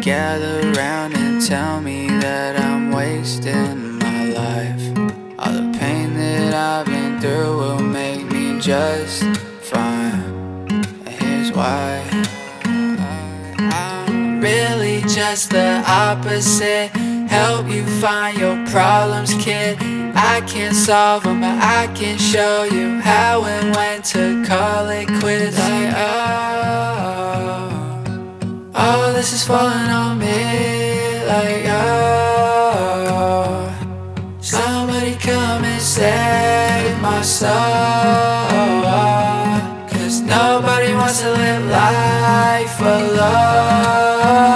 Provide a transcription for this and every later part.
gather round and tell me that I'm wasting my life. All the pain that I've been through will make me just fine. Here's why. I'm really just the opposite. Help you find your problems, kid. I can't solve them, but I can show you how and when to call it quits. Like, oh, this is falling on me. Like, oh, somebody come and save my soul. 'Cause nobody wants to live life alone.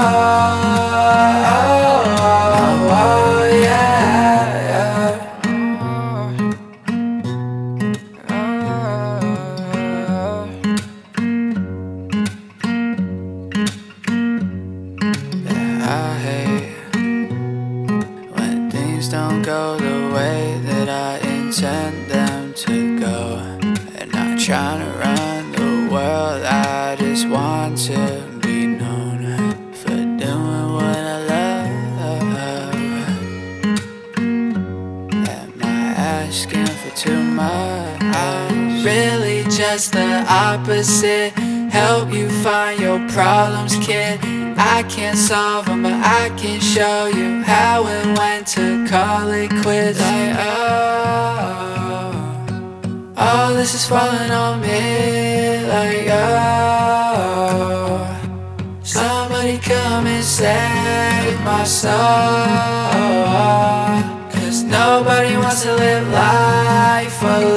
I hate when things don't go the way that I intend them to go. And not trying to run the world, I just want to be known for doing what I love. Am I asking for too much? I'm really just the opposite. Help you find your problems, kid. I can't solve them, but I can show you how and when to call it quits. Like, oh, this is falling on me. Like, oh, somebody come and save my soul. 'Cause nobody wants to live life alone.